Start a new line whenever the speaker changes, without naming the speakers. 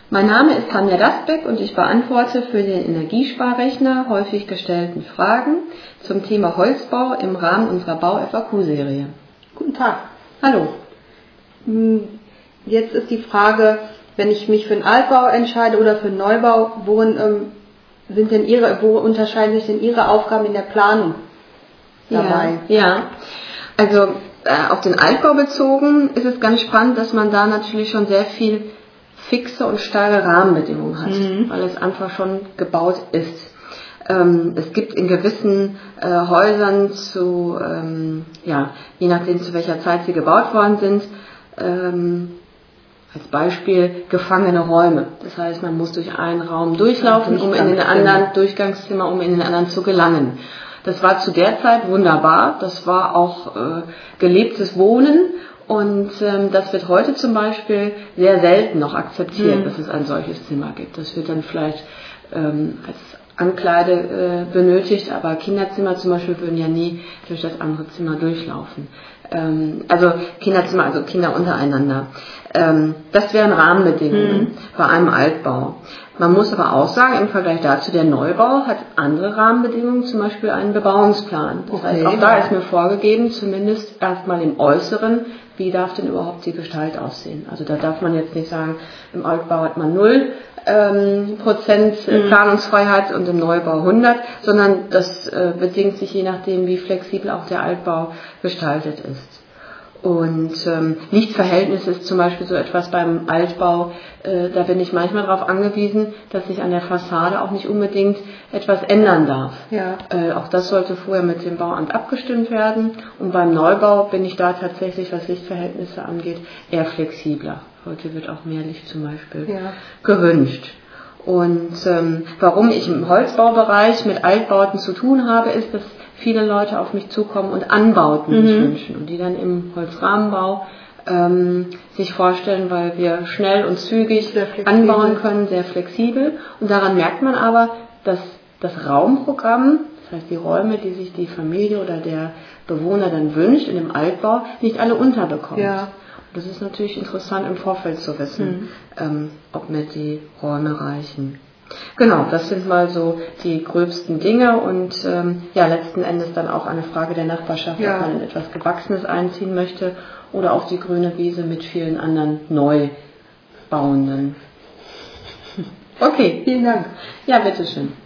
Mein Name ist Tanja Dasbeck und ich beantworte für den Energiesparrechner häufig gestellten Fragen zum Thema Holzbau im Rahmen unserer Bau-FAQ-Serie.
Guten Tag.
Hallo.
Jetzt ist die Frage, wenn ich mich für einen Altbau entscheide oder für einen Neubau, wo unterscheiden sich denn Ihre Aufgaben in der Planung dabei?
Ja. Also auf den Altbau bezogen ist es ganz spannend, dass man da natürlich schon sehr viel fixe und starre Rahmenbedingungen hat, weil es einfach schon gebaut ist. Es gibt in gewissen Häusern je nachdem zu welcher Zeit sie gebaut worden sind, als Beispiel gefangene Räume. Das heißt, man muss durch einen Raum durchlaufen, um in den anderen Durchgangszimmer, um in den anderen zu gelangen. Das war zu der Zeit wunderbar. Das war auch gelebtes Wohnen. Und das wird heute zum Beispiel sehr selten noch akzeptiert, dass es ein solches Zimmer gibt. Das wird dann vielleicht als Ankleide benötigt, aber Kinderzimmer zum Beispiel würden ja nie durch das andere Zimmer durchlaufen. Also Kinderzimmer, also Kinder untereinander. Das wären Rahmenbedingungen bei einem Altbau. Man muss aber auch sagen, im Vergleich dazu, der Neubau hat andere Rahmenbedingungen, zum Beispiel einen Bebauungsplan. Das heißt, auch da ist mir vorgegeben, zumindest erstmal im Äußeren, wie darf denn überhaupt die Gestalt aussehen. Also da darf man jetzt nicht sagen, im Altbau hat man 0% Planungsfreiheit und im Neubau 100, sondern das bedingt sich je nachdem, wie flexibel auch der Altbau gestaltet ist. Und Lichtverhältnis ist zum Beispiel so etwas beim Altbau, da bin ich manchmal darauf angewiesen, dass sich an der Fassade auch nicht unbedingt etwas ändern darf.
Ja.
Auch das sollte vorher mit dem Bauamt abgestimmt werden. Und beim Neubau bin ich da tatsächlich, was Lichtverhältnisse angeht, eher flexibler. Heute wird auch mehr Licht zum Beispiel gewünscht. Und warum ich im Holzbaubereich mit Altbauten zu tun habe, ist, dass viele Leute auf mich zukommen und Anbauten sich wünschen und die dann im Holzrahmenbau sich vorstellen, weil wir schnell und zügig anbauen können, sehr flexibel. Und daran merkt man aber, dass das Raumprogramm, das heißt die Räume, die sich die Familie oder der Bewohner dann wünscht in dem Altbau, nicht alle unterbekommt.
Ja.
Das ist natürlich interessant im Vorfeld zu wissen, ob mir die Räume reichen. Genau, das sind mal so die gröbsten Dinge und letzten Endes dann auch eine Frage der Nachbarschaft, ob man in etwas Gewachsenes einziehen möchte oder auf die grüne Wiese mit vielen anderen Neubauenden. Okay,
Vielen Dank.
Ja, bitteschön.